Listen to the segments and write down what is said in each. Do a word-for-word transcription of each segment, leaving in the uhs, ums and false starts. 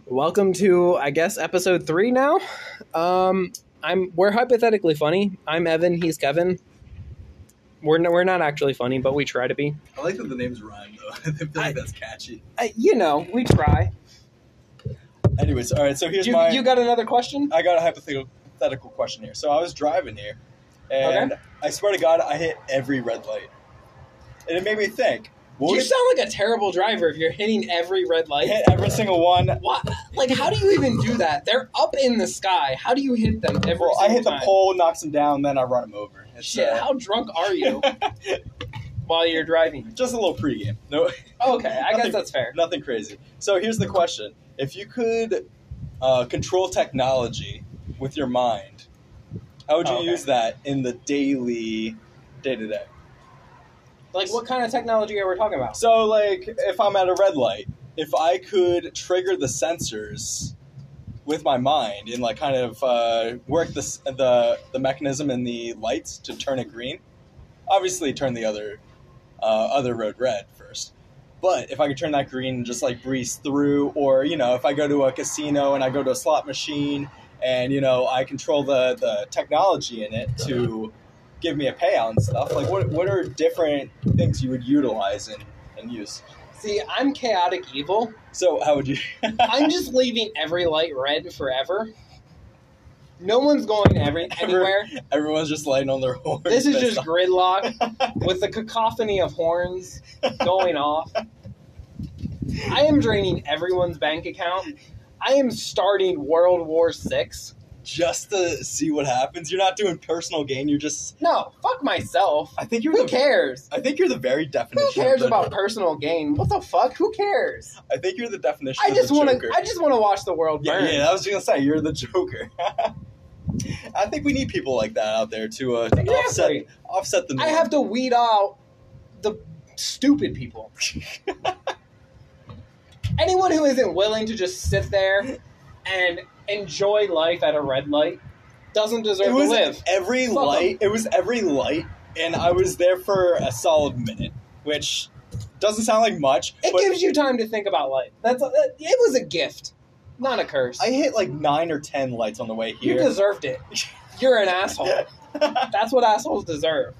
Welcome to, I guess, episode three now. Um, I'm we're hypothetically funny. I'm Evan. He's Kevin. We're no, we're not actually funny, but we try to be. I like that the names rhyme though. I feel like I- that's catchy. I, you know, we try. Anyways, all right. So here's You, my. you got another question? I got a hypothetical hypothetical question here. So I was driving here, and Okay. I swear to God, I hit every red light, and it made me think. What You if sound like a terrible driver if you're hitting every red I light. hit every single one? What? Like, how do you even do that? They're up in the sky. How do you hit them every Well, I single hit the time? pole, knocks them down, then I run them over. It's, Shit, uh, how drunk are you while you're driving? just a little pregame. No. Okay, I Nothing- guess that's fair. Nothing crazy. So here's the question: if you could uh, control technology with your mind, how would you Oh, okay. use that in the daily, day to day? Like, what kind of technology are we talking about? So, like, if I'm at a red light, if I could trigger the sensors with my mind and like kind of uh, work the s- the the mechanism in the lights to turn it green, obviously turn the other uh, other road red first. But if I could turn that green and just like breeze through, or you know, if I go to a casino and I go to a slot machine and you know I control the the technology in it to give me a payout and stuff, like what what are different things you would utilize and, and use? See, I'm chaotic evil. So how would you? I'm just leaving every light red forever. No one's going every, anywhere. Everyone's just lighting on their horns. This is pissed just off. gridlock with the cacophony of horns going off. I am draining everyone's bank account. I am starting World War Six. just to see what happens. You're not doing personal gain. You're just. No, fuck myself. I think you're. Who the, cares? I think you're the very definition. Who cares of the, about personal gain? What the fuck? Who cares? I think you're the definition. I of just the want Joker. to. I just want to watch the world Yeah, burn. yeah. I was just gonna say you're the Joker. I think we need people like that out there to, uh, to Exactly. offset offset the. I have to weed out the stupid people. Anyone who isn't willing to just sit there and enjoy life at a red light doesn't deserve It was to live. every Fuck light. It was every light, and I was there for a solid minute, which doesn't sound like much. It but gives you time to think about life. That's a, it was a gift, not a curse. I hit like nine or ten lights on the way you here. deserved it. You're an asshole. That's what assholes deserve.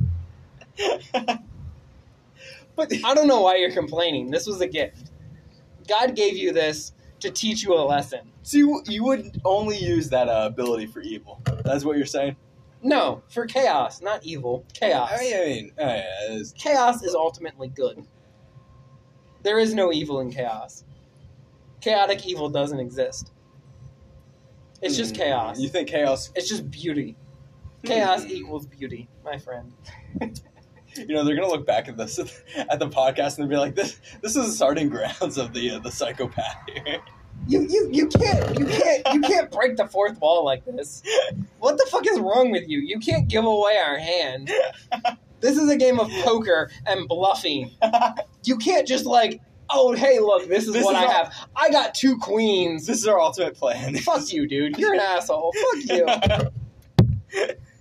But I don't know why you're complaining. This was a gift. God gave you this to teach you a lesson. so you, you would only use that uh, ability for evil. That's what you're saying. No, for chaos, not evil. Chaos. I mean, I mean oh, yeah, it's- Chaos is ultimately good. There is no evil in chaos. Chaotic evil doesn't exist. It's just Hmm. chaos. You think chaos? It's just beauty. Chaos equals beauty, my friend. You know, they're gonna look back at this at the podcast and be like, "This, this is the starting grounds of the uh, the psychopath here." You you you can't you can't you can't break the fourth wall like this. What the fuck is wrong with you? You can't give away our hand. This is a game of poker and bluffing. You can't just like, oh hey look, this is This what is I all- have. I got two queens. This is our ultimate plan. Fuck you, dude. You're an asshole. Fuck you.